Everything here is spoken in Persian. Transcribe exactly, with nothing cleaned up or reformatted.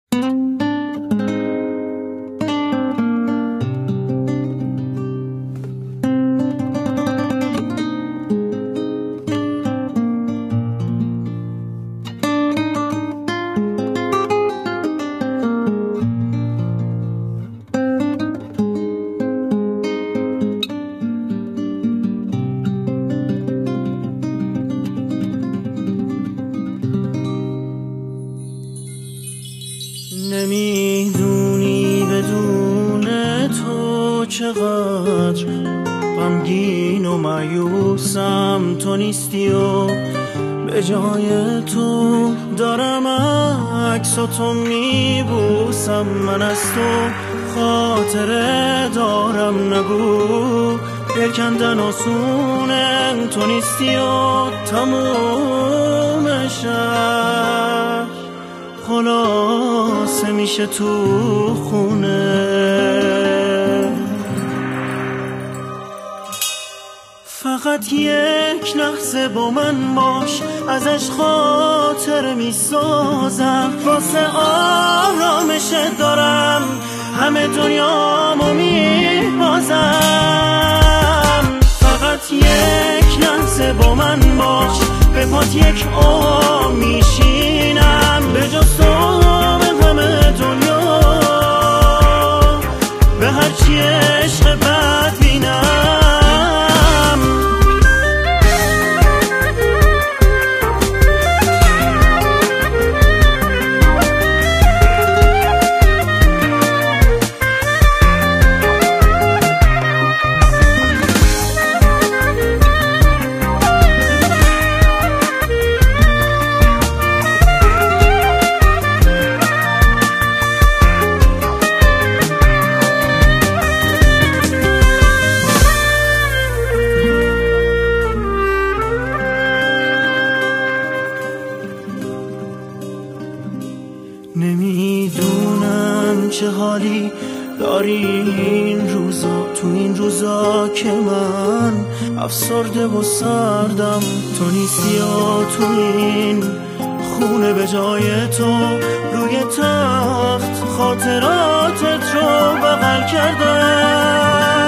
نمیدونی بدون تو چقدر غمگین و مایوسم، تو نیستی و به جای تو دارم عکس و تو میبوسم. من از تو خاطره دارم، نگو دل آسونه، تو نیستی و تموم شهر خلاصه میشه تو خونه. فقط یک لحظه با من باش، ازش خاطر میسازم، واسه آرامشت دارم همه دنیامو میبازم. فقط یک لحظه با من باش، به پات یک عمر میشینم، به جز تو به همه دنیا به هرچی عشق بد بینم. نمیدونم چه حالی داری این روزا، تو این روزا که من افسرده و سردم، تو نیستی و تو این خونه به جای تو روی تخت خاطراتت رو بغل کردم.